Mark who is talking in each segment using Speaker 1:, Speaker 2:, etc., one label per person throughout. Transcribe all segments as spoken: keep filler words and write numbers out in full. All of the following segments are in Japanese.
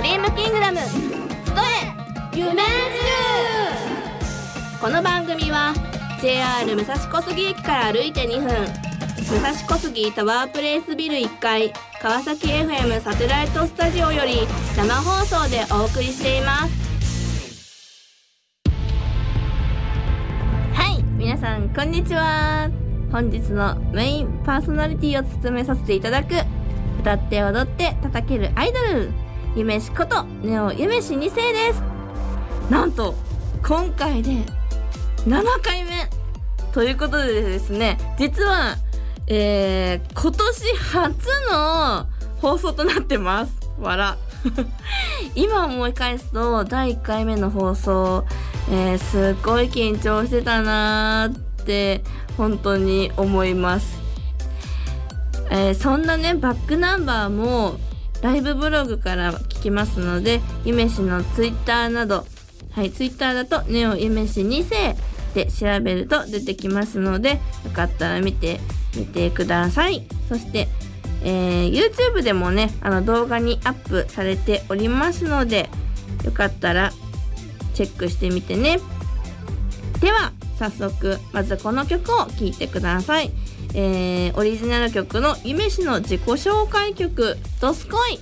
Speaker 1: リームキングダム集え夢中。この番組は ジェイアール 武蔵小杉駅から歩いてにふん、武蔵小杉タワープレイスビルいっかい川崎 エフエム サテライトスタジオより生放送でお送りしています。はい、皆さんこんにちは。本日のメインパーソナリティを務めさせていただく、歌って踊って叩けるアイドル、ゆめしことネオゆめしに世です。なんと今回でななかいめということでですね、実は、えー、今年初の放送となってます。わら今思い返すとだいいっかいめの放送、えー、すっごい緊張してたなーって本当に思います。えー、そんなねバックナンバーもライブブログから聞きますので、ゆめしのツイッターなど、はい、ツイッターだとネオゆめしに世で調べると出てきますので、よかったら見てみてください。そして、えー、YouTube でもねあの動画にアップされておりますので、よかったらチェックしてみてね。では早速まずこの曲を聴いてください。えー、オリジナル曲のゆめしの自己紹介曲、どすこい。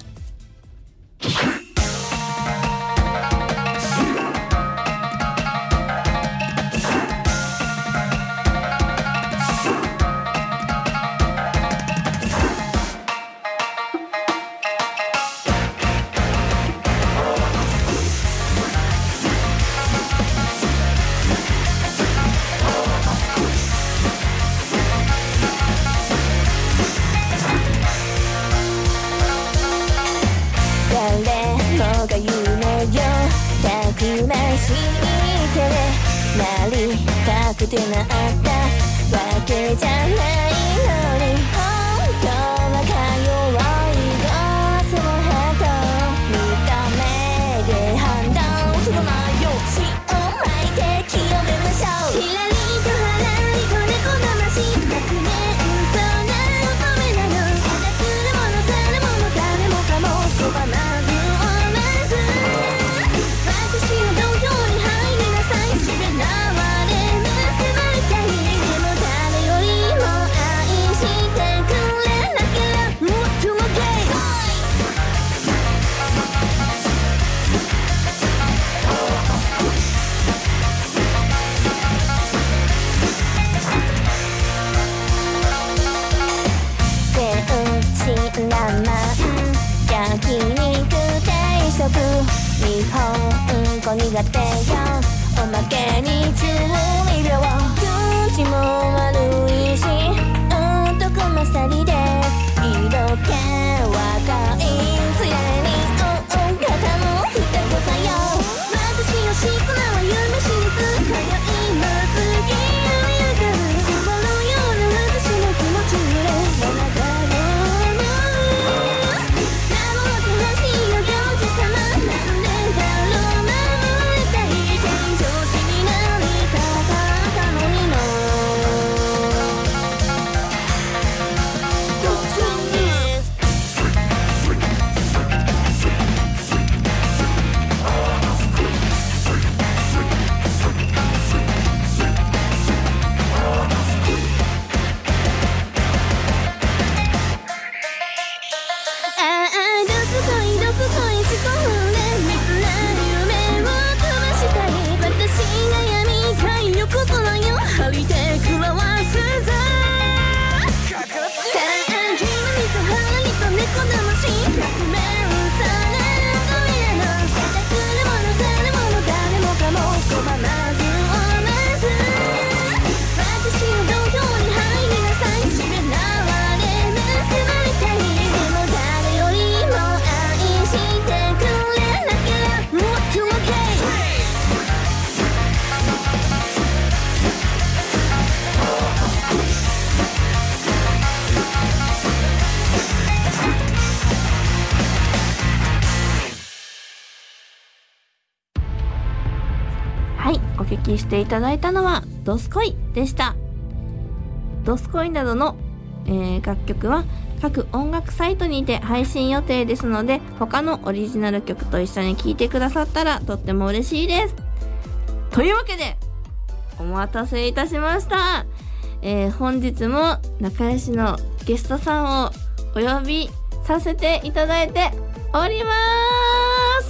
Speaker 2: なりたくてなったわけじゃないのに、本当はか弱いガスのハート、見た目で判断するなよ。血を巻いて清めましょう。ひらりとはらりと猫魂、百年そんな乙女なの。ただくるものさるもの誰もかも拒まずおまず、私の土俵に入りなさい。しめ縄で結ばれたい。でも誰よりも愛してくれなければもっともゲイ。天真爛漫焼肉定食、日本語苦手よ。おまけに調味料、口も悪いし男勝りです。色気若いつやにおお肩のふたごさよ。私のしくなは夢しにすかよいの次をゆかる雲のような私の気持ち揺れもなかろうの名もなく欲しいよ行司様、なんでだろう守りたい。正常心になりたかったのにも突入。ああどすこいどすこいしこんでみんな夢を飛ばしたい。私が闇たい横綱よ張り手食らわすぞ。さあ君とハリと猫魂、百面さな扉の出てくるものさるもの誰もかも拒まずおまず、私の土俵に入りなさい。しめ縄で結ばれたい。でも誰よりも愛してくれなければもっともゲイ。
Speaker 1: はい、お聞きしていただいたのはどすこいでした。どすこいなどの、えー楽曲は各音楽サイトにて配信予定ですので、他のオリジナル曲と一緒に聴いてくださったらとっても嬉しいです。というわけでお待たせいたしました、えー、本日も仲良しのゲストさんをお呼びさせていただいております。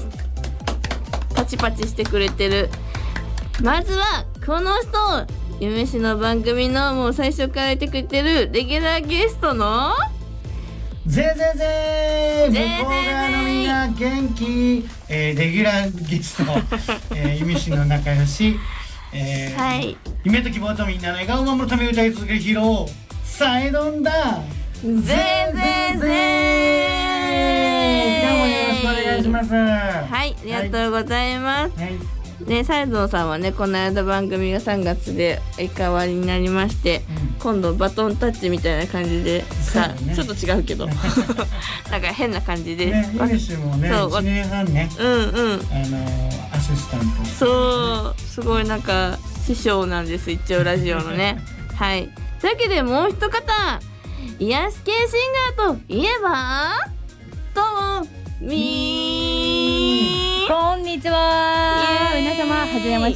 Speaker 1: パチパチしてくれてる。まずはこの人、夢氏の番組のもう最初からいてくれてるレギュラーゲストの
Speaker 3: ぜぜぜー、向こう側のみんな元気、えー、レギュラーゲスト、えー、夢氏の仲良し、えーはい、夢と希望とみんなの笑顔を守るため歌い続けるヒーローサイドンだ。
Speaker 1: ぜぜぜー、
Speaker 3: 今日もよろしくお願いします。
Speaker 1: はい、ありがとうございます、はいね、サイドンさんはね、この間番組がさんがつで変わりになりまして、うん、今度バトンタッチみたいな感じでさ、ね、ちょっと違うけどなんか変な感じで
Speaker 3: ね、夢氏もねいちねんはんね、
Speaker 1: うんうん、あの
Speaker 3: ー、アシスタント、
Speaker 1: そうすごいなんか師匠なんです、一応ラジオのねはい、というわけでもう一方、癒し系シンガーといえばともみー。
Speaker 4: こんにちは、皆様はじめまして、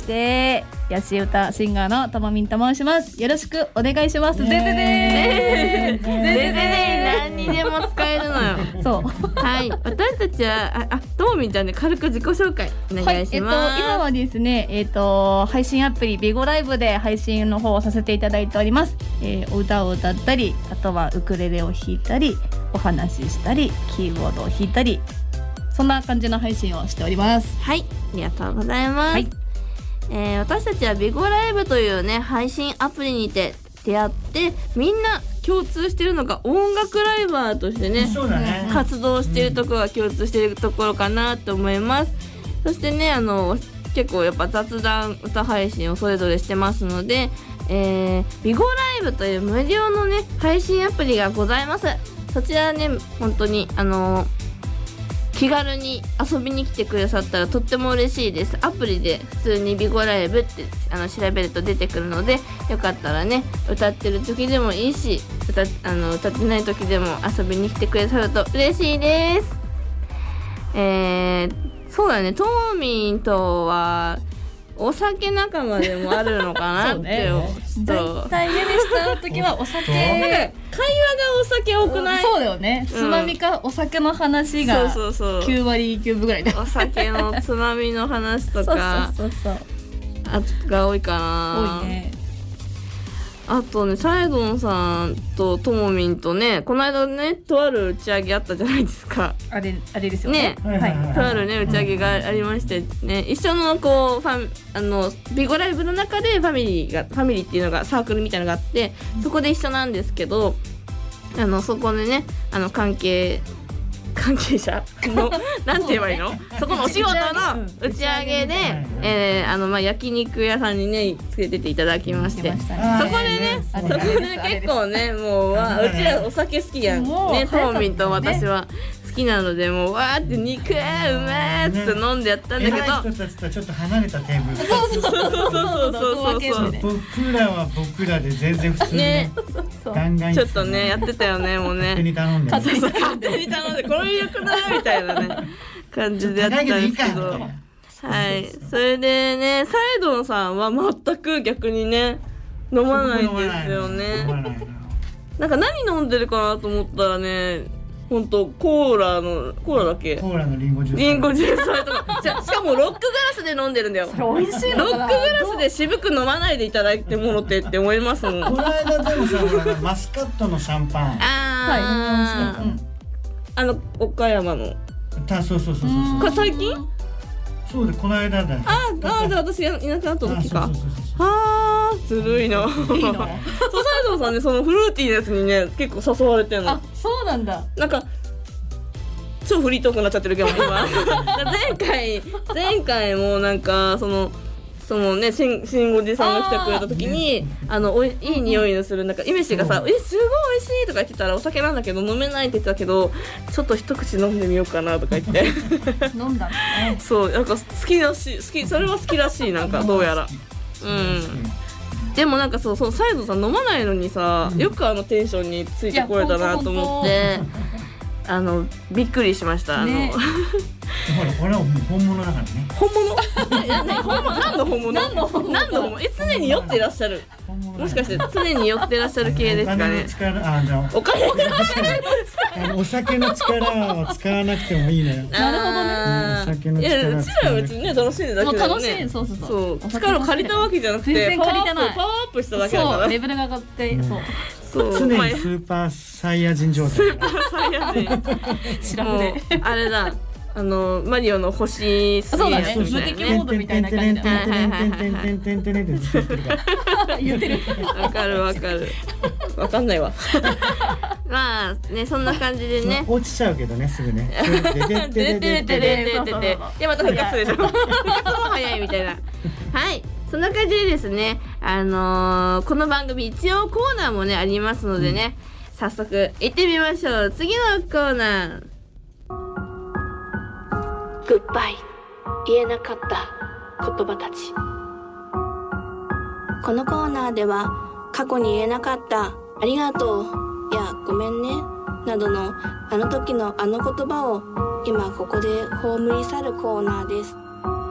Speaker 4: 癒し歌シンガーのともみんと申します。よろしくお願いします。ぜぜぜ
Speaker 1: ーぜぜぜ何にでも使えるのよそうはい、私たちはあ、あともみんちゃんで軽く自己紹介お願いします。
Speaker 4: はい、えっと、今はですね、えっと、配信アプリビゴライブで配信の方をさせていただいております、えー、お歌を歌ったり、あとはウクレレを弾いたり、お話ししたり、キーボードを弾いたり、そんな感じの配信をしております。
Speaker 1: はい、ありがとうございます、はい、えー、私たちはビゴライブというね配信アプリにて出会って、みんな共通してるのが音楽ライバーとしてね、
Speaker 3: そうだね、
Speaker 1: 活動してるところが共通してるところかなと思います、うん、そしてね、あの結構やっぱ雑談歌配信をそれぞれしてますので、えー、ビゴライブという無料のね配信アプリがございます。そちらね、本当にあの気軽に遊びに来てくださったらとっても嬉しいです。アプリで普通にビゴライブってあの調べると出てくるので、よかったらね歌ってる時でもいいし、歌, あの歌ってない時でも遊びに来てくださると嬉しいです。えー、そうだね、ともみんとはお酒仲間でもあるのかなって
Speaker 4: だいたい家でした時はお酒
Speaker 1: なんか会話がお酒多くない？
Speaker 4: そうだよね、つまみかお酒の話がきゅうわりきゅうぶぐらいで、
Speaker 1: お酒のつまみの話とか
Speaker 4: そうそうそうそう
Speaker 1: あが多いかな。
Speaker 4: 多いね。
Speaker 1: あとね、サイドンさんとともみんとね、この間ねとある打ち上げあったじゃないですか。
Speaker 4: あれあれですよね。
Speaker 1: ね、
Speaker 4: はい、
Speaker 1: とあるね打ち上げがありましてね、一緒のこうファンあのビゴライブの中でファミリーがファミリーっていうのがサークルみたいなのがあって、そこで一緒なんですけど、あのそこでねあの関係関係者のなんて言えばいいの、そこのお仕事の打ち上げで、えー、あのまあ焼肉屋さんにね連れてっていただきまして、そこでねそこで結構ねもうわうちらお酒好きやんね、ともみんと私は好きなので、もうわーって肉うめーっつって飲んでやったんだけど、
Speaker 3: 偉い人たちとちょっと離れたテーブル、
Speaker 1: そうそうそうそうそうそう、
Speaker 3: 僕らは僕らで全然普通にねガンガン
Speaker 1: ちょっとねやってたよね、もうね
Speaker 3: 勝手に頼んで
Speaker 1: 勝手に頼んでこれよくないみたいなね感じでやってたんですけど、はい、それでねサイドンさんは全く逆にね飲まないんですよね。なんか何飲んでるかなと思ったらね、ほんとコーラのコーラだっけ、
Speaker 3: コーラのリンゴジュース、
Speaker 1: リンゴジュースとかじゃしかもロックガラスで飲んでるんだよ。
Speaker 4: 美味しいのかな。
Speaker 1: ロックガラスで渋く飲まないでいただいてもろてって思いますもん。
Speaker 3: この間でもさ、ほらマスカットのシャンパン、
Speaker 1: ああ、はい、うん、あの岡山の
Speaker 3: たそうそうそうそうそう、
Speaker 1: これ最近
Speaker 3: そうでこの間だよ。
Speaker 1: ああ、じゃあ私いなくなった時か。
Speaker 3: そうそうそうそう、
Speaker 1: はあ、ずるいな。いいの。そう、サイドンさんね、そのフルーティーなやつにね結構誘われてんの。
Speaker 4: あ、そうなんだ。
Speaker 1: なんか超フリートークになっちゃってるけど今前回前回もなんかそのそのね、しん、しんごじさんが来てくれた時にあのおいいい匂いのするなんかイメシがさ、えすごい美味しいとか言ってたら、お酒なんだけど飲めないって言ってたけど、ちょっと一口飲んでみようかなとか言って
Speaker 4: 飲んだね。
Speaker 1: そう、なんか好きらしい、好き、それは好きらしい、なんかどうやらうんでもなんかそうそうサイズさん飲まないのにさ、よくあのテンションについてこれたなと思ってあのびっくりしました。
Speaker 4: ね、
Speaker 3: ほらこれは本物だからね。
Speaker 1: 本物？いやね本物何の本物？何の本物？何の本物？え常に酔ってらっしゃる。もしかして常に酔ってらっしゃる系ですかね。お金の力、
Speaker 3: お酒の力を使わなくてもいいのよ。
Speaker 1: なるほどね。
Speaker 3: お酒の力。
Speaker 1: いやうちらは別にね楽しんでだけだよね。
Speaker 4: 楽しい、そうそうそう。
Speaker 1: そう力を借りたわけじゃなくて
Speaker 4: 全然借りてない。
Speaker 1: パワーアップしただけだから。
Speaker 4: そうレベルが上がってそう。
Speaker 3: 常にスーパーサイヤ人状態。
Speaker 1: スーパーサイヤ人。
Speaker 4: 知らんね。
Speaker 1: あれだ。あのマリオの星すげえやつみたいなね。
Speaker 4: モードみたいな感じで。言ってる。
Speaker 1: わかるわかる。わかんないわ。まあねそんな感じでね。
Speaker 3: 落ちちゃうけどねすぐね。
Speaker 1: でででででででまた復活するでしょ。復活も早いみたいな。はい。そんな感じでですね、あのー、この番組一応コーナーもねありますのでね、うん、早速行ってみましょう。次のコーナー。グッバイ言えなかった言葉たち。このコーナーでは過去に言えなかったありがとうやごめんねなどのあの時のあの言葉を今ここで葬り去るコーナーです。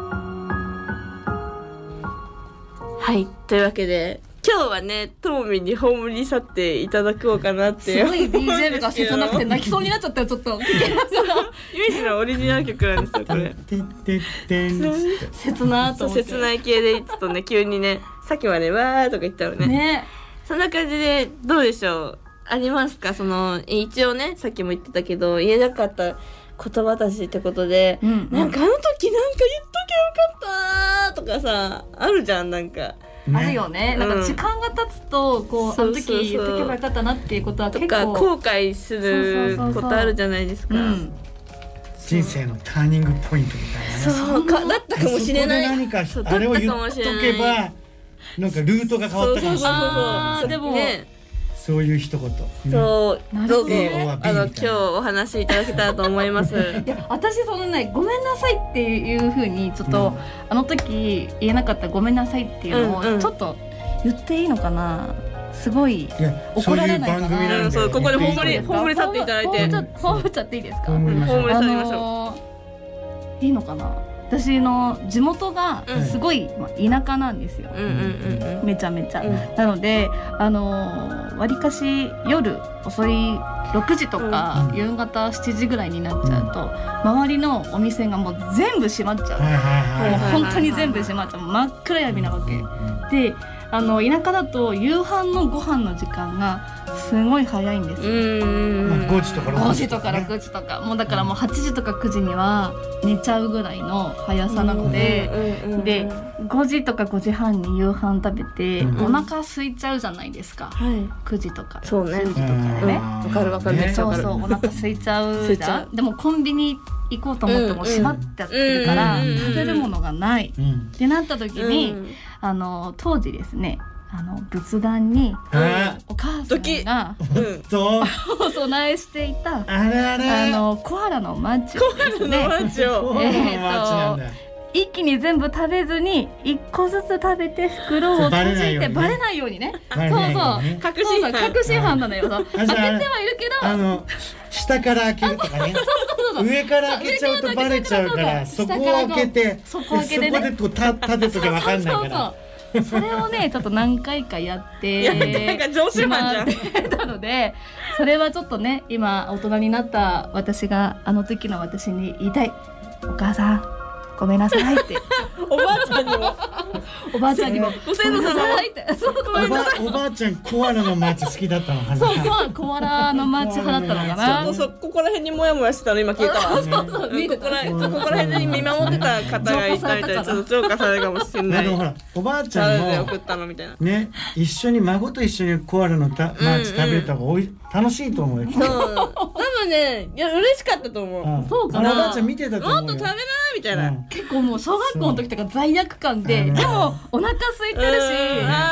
Speaker 1: はい、というわけで今日はねともみに葬り去っていただこうかなって
Speaker 4: すごい ビージーエム が切なくて泣きそうになっちゃったよちょっと
Speaker 1: ユージのオリジナル曲なんですよこれ
Speaker 4: 切なと思って
Speaker 1: 切ない系でちょっとね急にねさっきまでわーとか言ったのね
Speaker 4: ね
Speaker 1: そんな感じでどうでしょうありますか。その一応ねさっきも言ってたけど言えなかった言葉たちってことで、うんうん、なんかあの時なんか言っときゃよかったとかさあるじゃんなんか。
Speaker 4: ね、あるよね。なんか時間が経つとこう、うん、あの時言っとけばよかったなっていうことは結構
Speaker 1: とか後悔することあるじゃないですか。
Speaker 3: 人生のターニングポイントみたいなね。
Speaker 1: そうかだったかもしれない。
Speaker 3: 何かあれを言っとけばなんかルートが変わったかもしれない。
Speaker 4: でも、
Speaker 1: ね、
Speaker 3: そういう一言。
Speaker 1: そうどうぞ、ね、あの今日お話しいただけたらと思います。
Speaker 4: いや私そのねごめんなさいっていう風にちょっと、うん、あの時言えなかったごめんなさいっていうのをちょっと言っていいのかな。すごい怒られないかな。
Speaker 3: そういう番組なんで、
Speaker 1: そうここでほんまりほんまり去っていただいて。
Speaker 4: ほんまりちゃっていいですか。
Speaker 3: ほんまり去
Speaker 1: りましょ
Speaker 4: う。いいのかな。私の地元がすごい、まあ、田舎なんですよ、
Speaker 1: うんうんうんうん、
Speaker 4: めちゃめちゃ、うん、なのであのー、わりかし夜遅いろくじとか、うん、夕方しちじぐらいになっちゃうと、うん、周りのお店がもう全部閉まっちゃう、もう本当に全部閉まっちゃう、真っ暗闇なわけ、うん、であの田舎だと夕飯のご飯の時間がすごい早いんですよ。
Speaker 3: うんごじとかろくじとか、ね、
Speaker 4: ごじとかろくじとかもうだからもうはちじとかくじには寝ちゃうぐらいの速さなので、でごじとかごじはんに夕飯食べて、うん、お腹空いちゃうじゃないですか、はい、くじとか
Speaker 1: そうね
Speaker 4: じとかでね
Speaker 1: わかるわかる、ね、
Speaker 4: そうそうお腹空いちゃうじゃんでもコンビニ行こうと思っても閉まっちゃってるから、うんうん、食べるものがない、うん、ってなった時に、うん、あの当時ですねあの仏壇にお母さんがお供えしていた
Speaker 3: あれあれ
Speaker 4: あのコアラのマッチをですね、
Speaker 1: コアラのマッチを
Speaker 4: えーと一気に全部食べずに一個ずつ食べて袋を閉じてバレないようにね、そうそう
Speaker 1: 確信犯
Speaker 4: 確信犯なのよ。開けてはいるけど
Speaker 3: あの下から開けるとかね上から開けちゃうとバレちゃうからそこを開けてそこでこう立てとか分かんないから
Speaker 4: それをねちょっと何回かやって
Speaker 1: なんか常習犯じゃん
Speaker 4: たのでそれはちょっとね今大人になった私があの時の私に言いたい。お母さんごめんなさいって
Speaker 1: おばあちゃんにも
Speaker 4: おばあちゃんにも
Speaker 1: ご先祖様
Speaker 4: って
Speaker 3: おばおばあちゃんコアラのマーチ好きだったのかな。
Speaker 4: そうコアコアラのマーチ派だったのかな。
Speaker 1: そうそうここら辺にモヤモヤしてたの今聞いたわ。そうそうここらここら辺に見守ってた方がいたみたいなちょっと浄化されるかもしれない。
Speaker 3: でもほらおばあちゃんも
Speaker 1: 送ったのみたいな
Speaker 3: ね一緒に孫と一緒にコアラのマーチ食べた方がおい楽しいと思うよ。
Speaker 1: そう多分ねいや嬉しかったと思う。
Speaker 4: うん、そうかな。
Speaker 3: おばあちゃん見てたと思うよ。
Speaker 1: もっと食べなみたいな。
Speaker 4: 結構もう小学校の時とか罪悪感ででもお腹空いてるし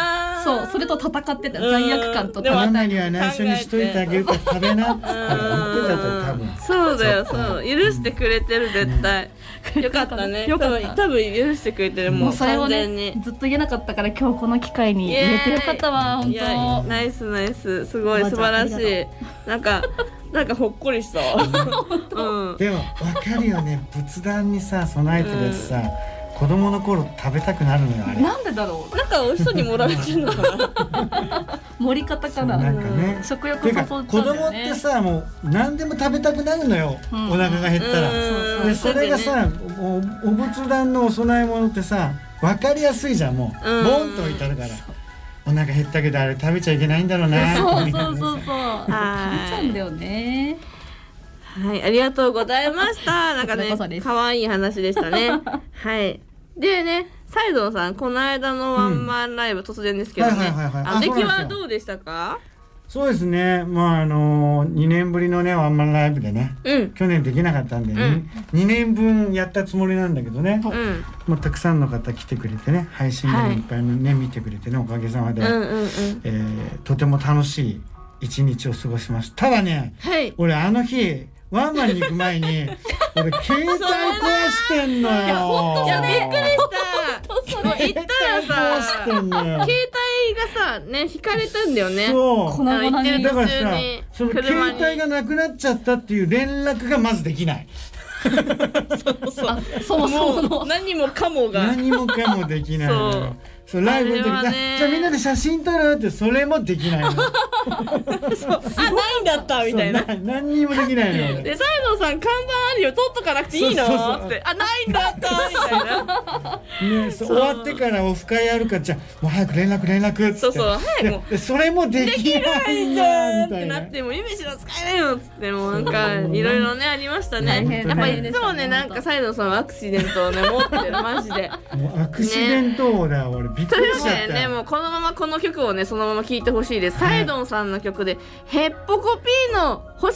Speaker 4: そうそれと戦ってた罪悪感と
Speaker 3: ママには内緒にしといてあげるから食べなって言ってたと多分
Speaker 1: そうだよそう許してくれてる絶対よかったね
Speaker 4: よかった
Speaker 1: 多分許してくれてるもう
Speaker 4: それを
Speaker 1: 完全に
Speaker 4: ねずっと言えなかったから今日この機会に言えてよかったわ本
Speaker 1: いや
Speaker 4: 当
Speaker 1: ナイスナイスすごい素晴らしいなんかなんかほっこりしたうん
Speaker 3: でも分かるよね仏壇にさ備えてるやつさ子供の頃食べたくなるのよあれ
Speaker 4: なんでだろう
Speaker 1: なんか美味しそうに盛られてるのかな
Speaker 4: 盛り方から
Speaker 3: なんかね
Speaker 4: 食欲
Speaker 3: ていうか
Speaker 4: 誘っちゃうん
Speaker 3: 子
Speaker 4: だよね
Speaker 3: 供ってさもう何でも食べたくなるのよ、
Speaker 4: うん、
Speaker 3: お腹が減ったら
Speaker 1: うん
Speaker 3: でそれがさお, お仏壇のお供え物ってさ分かりやすいじゃんもう
Speaker 1: うん
Speaker 3: ボンと置いてあるからお腹減ったけどあれ食べちゃいけないんだろうな
Speaker 4: そうそう
Speaker 3: みたいな
Speaker 4: そうそう見ち
Speaker 1: は
Speaker 4: ゃうんだよね
Speaker 1: はいありがとうございましたなんかね
Speaker 4: こちらこそです
Speaker 1: 可愛い話でしたねはいでねサイドンさんこの間のワンマンライブ、うん、突然ですけどね、
Speaker 3: はいはいはいはい
Speaker 1: あ出来は
Speaker 3: あそうなんですよ
Speaker 1: どうでしたか？
Speaker 3: そうですねまああのにねんぶりのねワンマンライブでね、
Speaker 1: うん、
Speaker 3: 去年できなかったんで、
Speaker 1: うん
Speaker 3: にねんぶんやったつもりなんだけどね、
Speaker 1: うん
Speaker 3: もうたくさんの方来てくれてね配信でもいっぱいね、はい、見てくれてねおかげさまで、
Speaker 1: うんうんうん
Speaker 3: えー、とても楽しい一日を過ごしましたただね、
Speaker 1: はい、
Speaker 3: 俺あの日ワンマンに行く前に俺携帯壊してんのよ
Speaker 1: いや本当じゃびっくりしたもう行ったらさ
Speaker 3: 携帯
Speaker 1: がさね引かれたんだよね
Speaker 3: そう
Speaker 4: 粉々に
Speaker 3: だからさその携帯がなくなっちゃったっていう連絡がまずできない
Speaker 1: そうそう
Speaker 4: そうそう
Speaker 1: もう何もかもが
Speaker 3: 何もかもできないのよそうライブの時に、ね、じゃあみんなで写真撮るってそれもできないのそう
Speaker 1: あないんだったみたいな
Speaker 3: 何にもできないのよ
Speaker 1: でサイドさん看板あるよ撮っとかなくていいの
Speaker 3: そうそうそう
Speaker 1: ってあないんだったみたいな
Speaker 3: ね、そう終わってからオフ会あるからじゃあもう早く連絡連絡っつって
Speaker 1: そうそう早く
Speaker 3: でそれもできないじゃんみたいな
Speaker 1: ってなってもう夢しろ使えないよっつってもうなんかいろいろねありましたねやっぱいつもねなんかサイドさんはアクシデントをね持ってるマジで
Speaker 3: もうアクシデント王だよ、ね、俺びっくりしちゃった
Speaker 1: ね、もうこのままこの曲をねそのまま聴いてほしいです、はい、サイドンさんの曲でヘッポコピーの星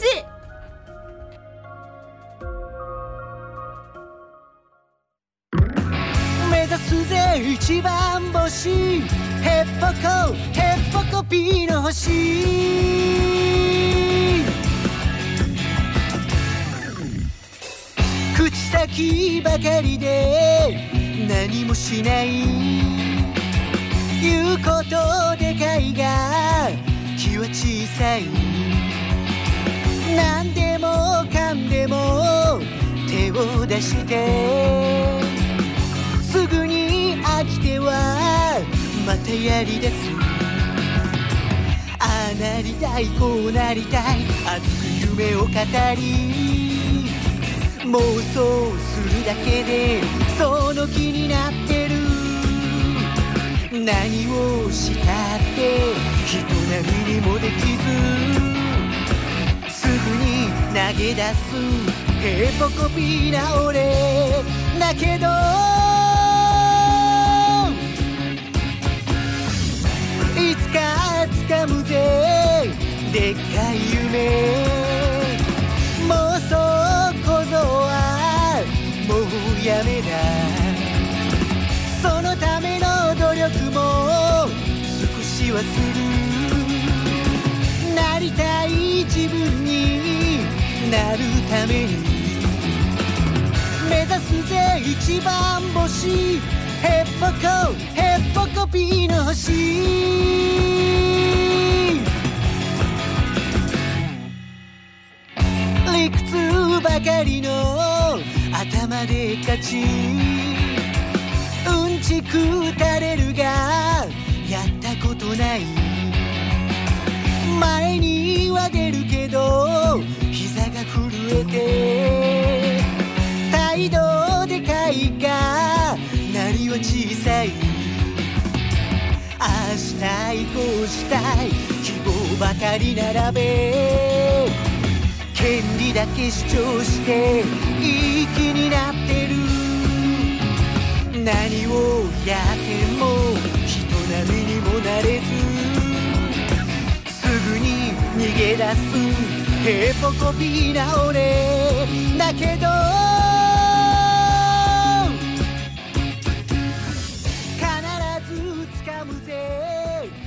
Speaker 5: 目指すぜ一番星ヘッポコヘッポコピーの星口先ばかりで何もしない言うことでかいが気は小さい何でもかんでも手を出してすぐに飽きてはまたやりだすああなりたいこうなりたい熱く夢を語り妄想するだけでその気になってる何をしたって人並みにもできずすぐに投げ出すヘポコピーな俺だけどいつか掴むぜでっかい夢妄想小僧はもうやめだそのための努力も少しはするなりたい自分になるために目指すぜ一番星ヘッポコヘッポコピーの星理屈ばかりの頭で勝ちうんちく垂れるがやったことない前には出るけど膝が震えて態度でかいがなりは小さいああしたいこうしたい希望ばかり並べ権利だけ主張していい気になってる何をやっても人並みにもなれずすぐに逃げ出すヘポコピーな俺だけど必ず掴むぜ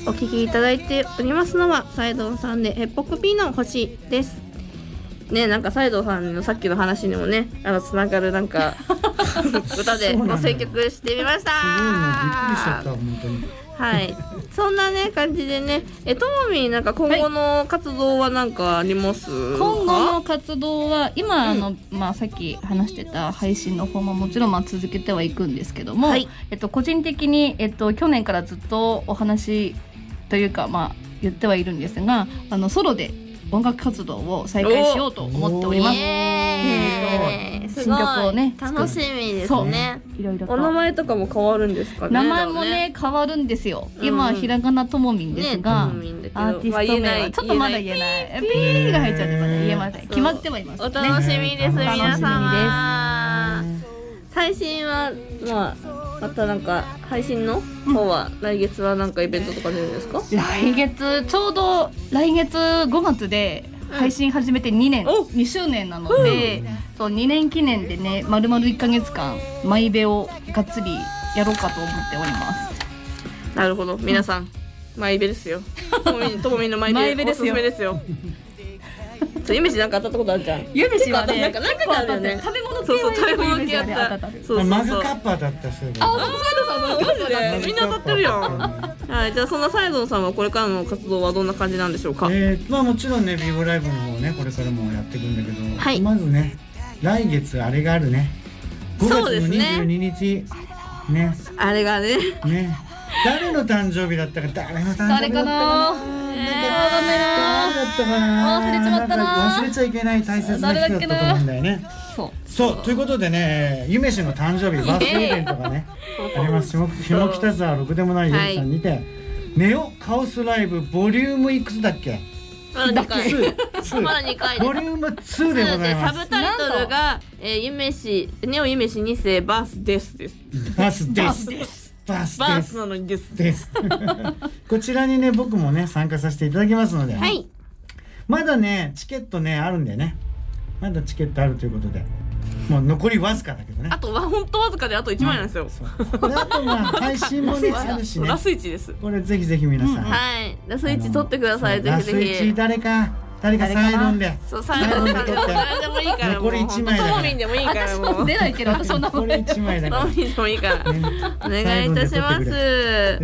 Speaker 1: お聞きいただいておりますのはサイドウさんでヘッポコピーの星ですね。なんかサイドウさんのさっきの話にもねあのつながるなんか歌でご選曲してみました。
Speaker 3: すごいな、びっくりしちゃった本当に。
Speaker 1: はい、そんなね感じでね、えともみんなんか今後の活動はなんかありますか？
Speaker 4: 今後の活動は今、うん、あのまあさっき話してた配信の方ももちろんまあ続けてはいくんですけども、はい、えっと個人的にえっと去年からずっとお話というかまあ言ってはいるんですが、あのソロで音楽活動を再開しようと思っております。新曲をね
Speaker 1: 楽しみですね。
Speaker 4: いろいろと
Speaker 1: お名前とかも変わるんですかね。
Speaker 4: 名前もね変わるんですよ。今はひらがなともみんですが、アーティスト名はちょっとまだ言えない。ピーが入っちゃってまだ言えません。決まってはいます。
Speaker 1: お楽しみです皆様。最新はまあまたなんか配信の方は来月はなんかイベントとか出るんですか？
Speaker 4: 来月ちょうど来月ごがつで配信始めてにねん、にしゅうねんなので、そうにねん記念でね丸々いっかげつかんマイベをがっつりやろうかと思っております。
Speaker 1: なるほど、皆さん、うん、マイベですよ。ともみんのマイベおすすめですよ。ゆめしなんか当たったことあるじゃん。
Speaker 4: ゆめしはね、
Speaker 1: なんかなんかあるよね。
Speaker 4: 食べ物系
Speaker 1: そうそう食べ物系やった。そうそう
Speaker 3: マグカッパーだったそうです。
Speaker 1: あ、そうそうそう。みんな当たってるやん。はい、じゃあそんなサイドンさんはこれからの活動はどんな感じなんでしょうか。
Speaker 3: えー、まあもちろんねビブライブの方ねこれからもやっていくんだけど、はい、まずね来月あれがあるね。ごがつのにじゅうににちね。
Speaker 1: あれがね。
Speaker 3: ね。誰の誕生日だったか誰の誕生日だったかな。
Speaker 4: 誰かな。
Speaker 3: 誰だったかな。
Speaker 4: 忘れちまったな。
Speaker 3: 忘れちゃいけない大切な人だったと思うんだよね。
Speaker 4: そう
Speaker 3: そうということでね、ゆめしの誕生日バースデーイベントがねあります。下北沢ろくでもないゆめさんにてネオカオスライブボリュームいくつだっけ？
Speaker 1: まだにかい。まだにかいです。
Speaker 3: ボリュームツーでございます。
Speaker 1: サブタイトルがゆめしネオゆめしに世バースですです。
Speaker 3: バースです。バース
Speaker 1: バースなのにです
Speaker 3: ですこちらにね僕もね参加させていただきますので、
Speaker 1: はい、
Speaker 3: まだねチケットねあるんでね、まだチケットあるということでもう残りわずかだけどね、
Speaker 1: あとは本当わずかであといちまんえなんですよ、
Speaker 3: うん、であとまあ配信もねあるしね、
Speaker 1: ラスイチです。
Speaker 3: これぜひぜひ皆さん、うん、
Speaker 1: はいラスイチ取ってください。ぜひぜひ
Speaker 3: ラスイチ誰か誰かサイドンで、
Speaker 1: そうサイドンで取って誰でもいいから、
Speaker 3: これいちまいだから、
Speaker 1: トモミンでもいいからもう
Speaker 4: 私も出ないけどそんな
Speaker 3: これいちまいだから
Speaker 1: トモミンでもいいからお願いいたします。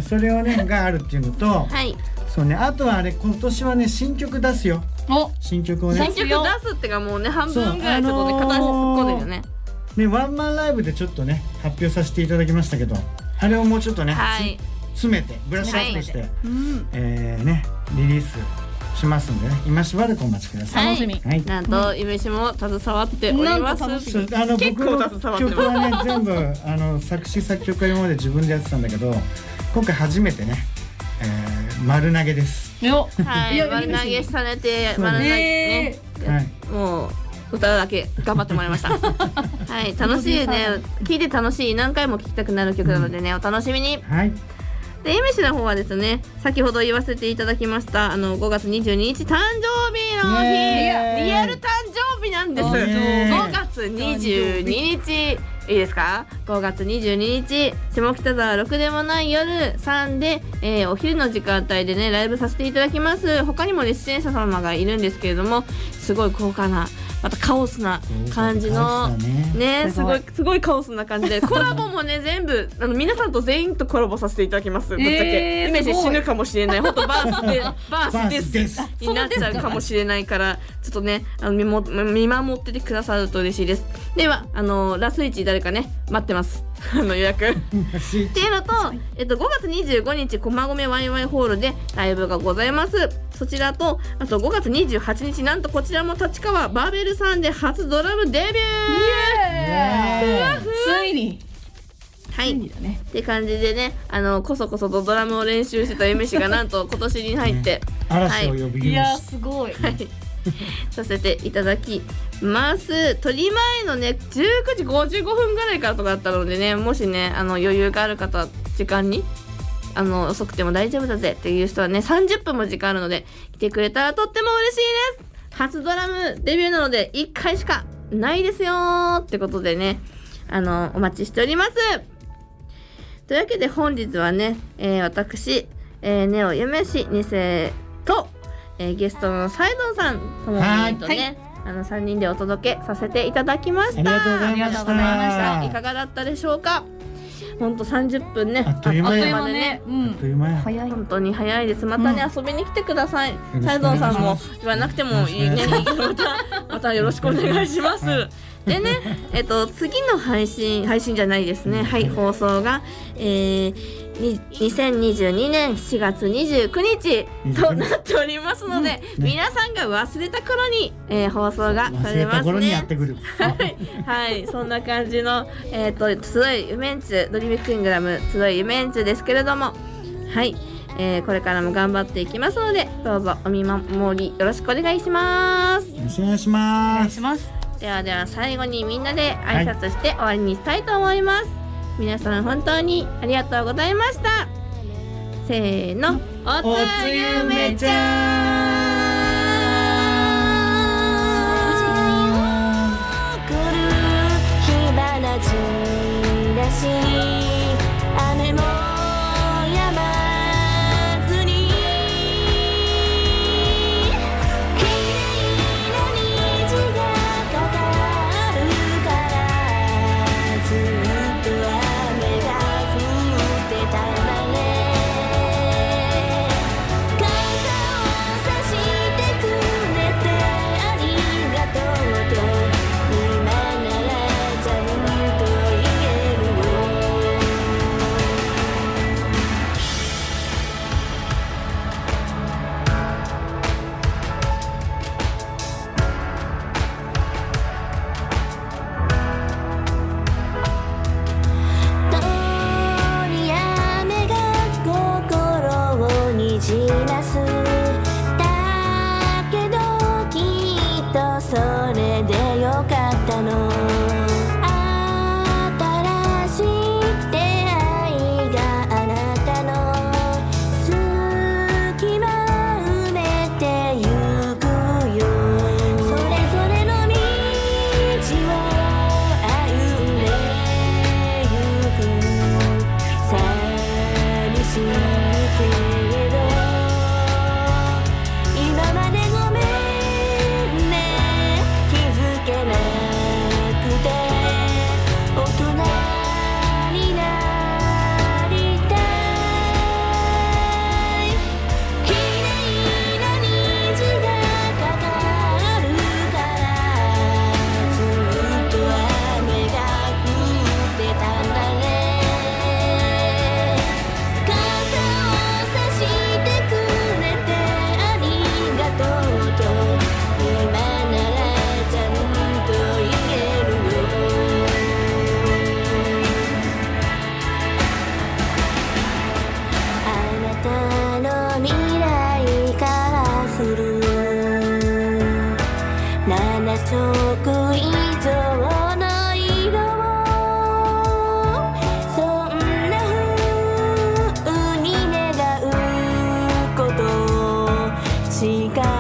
Speaker 3: それをねがあるっていうのと、
Speaker 1: はい、
Speaker 3: そうね、あとはあれ今年はね新曲出すよ。新曲をね
Speaker 1: 新曲出すってかもうね半分ぐらいちょっとね片足突っ込んでるよね。
Speaker 3: ねワンマンライブでちょっとね発表させていただきましたけど、あれをもうちょっとね、はい、詰めてブラッシュアップして、はい、えー、ねリリースしますんでね、今しばらくお待ちください。
Speaker 1: 楽しみ。はい、なんとゆめしも携わっております。
Speaker 3: あの僕の曲はね全部あの作詞作曲は今まで自分でやってたんだけど、今回初めてね、えー、丸投げです。
Speaker 1: はい、丸投げされて丸投げね、はい、もう歌だけ頑張ってもらいました。はい、楽しいね、聴いて楽しい、何回も聴きたくなる曲なのでね、お楽しみに。
Speaker 3: はい。
Speaker 1: で、ゆめしの方はですね、先ほど言わせていただきましたあのごがつにじゅうににち誕生日の日、リアル誕生日なんです。ごがつにじゅうににち、いいですか？ごがつにじゅうににち下北沢ろくでもない夜さんで、えー、お昼の時間帯でねライブさせていただきます。他にもね出演者様がいるんですけれども、すごい豪華なまたカオスな感じのね、ねすごいすごいカオスな感じでコラボもね全部あの皆さんと全員とコラボさせていただきます。ぶっちゃけイメージ死ぬかもしれない、本当バースでバースですになっちゃうかもしれないからちょっとねあの見も見守っててくださると嬉しいです。ではあのラスイチ誰かね待ってますあの予約っていうのと、えっと、ごがつにじゅうごにち駒込ワイワイホールでライブがございます。そちらとあとごがつにじゅうはちにちなんとこちらも立川バーベルさんで初ドラムデビュー、
Speaker 4: ついに
Speaker 1: はい、ね、って感じでねあのこそこそとドラムを練習してたゆめしがなんと今年に入って、ね、
Speaker 3: 嵐を呼び、はい、
Speaker 4: いやすごい、
Speaker 1: はいさせていただきます。撮り前のねじゅうくじごじゅうごふんぐらいからとかだったのでね、もしねあの余裕がある方時間にあの遅くても大丈夫だぜっていう人はねさんじゅっぷんも時間あるので来てくれたらとっても嬉しいです。初ドラムデビューなのでいっかいしかないですよってことでねあのお待ちしております。というわけで本日はね、えー、私えー、ネオ夢氏に世と、えー、ゲストのサイドンさんともみとね、あのさんにんでお届けさせていただきました。
Speaker 3: ありがとうございました。
Speaker 1: いかがだったでしょうか。本当さんじゅっぷんね、
Speaker 3: あっという間や
Speaker 1: までね、
Speaker 4: うん、
Speaker 3: あっという間や。
Speaker 4: 早い。
Speaker 1: 本当に早いです。またね、
Speaker 4: うん
Speaker 1: 遊びに来てください。
Speaker 3: ろしくお
Speaker 1: サイドンさんも
Speaker 3: 願いします
Speaker 1: 言わなくてもいいね。またまたよろしくお願いします。でね、えっと次の配信配信じゃないですね。はい、放送が、えー、ににせんにじゅうにねんしがつにじゅうくにちとなっておりますので、
Speaker 3: うんね
Speaker 1: 皆さんが忘れた頃に、えー、放送がさ
Speaker 3: 忘
Speaker 1: れます
Speaker 3: れた頃にやっ
Speaker 1: ね。
Speaker 3: てくる。
Speaker 1: はい、はい、そんな感じの、えっ、と、集い夢んちゅ、ドリームキングダム、集い夢んちゅですけれども、はい、えー、これからも頑張っていきますので、どうぞお見守りよろしくお願いします。
Speaker 3: よろしくお願いし
Speaker 4: お
Speaker 3: ます。
Speaker 4: 願いします。
Speaker 1: ではでは最後にみんなで挨拶して終わりにしたいと思います。皆さん本当にありがとうございました。せーの、お
Speaker 3: おつ
Speaker 1: つ
Speaker 3: ゆ
Speaker 1: ゆめち
Speaker 3: めちゃ
Speaker 1: ゃん。
Speaker 2: 来る火花散らし雨も止まずに綺麗な虹がかかるからずっと雨が降ってたんだね。傘を差してくれてありがとうと今ならちゃんと言えるよ。通り雨が心をにじますだけどきっとそれでよかったの。新しい出会いがあなたの隙間埋めてゆくよ。それぞれの道を歩んでゆく。寂しいけれど今までごめんね。気づけなくて大人になりたい。綺麗な虹がかかるからずっと雨が降ってたんだね。傘を差してくれてありがとうと今ならちゃんと言えるよ。あなたの未来から降る七色以上の色をそんな風に願うことしか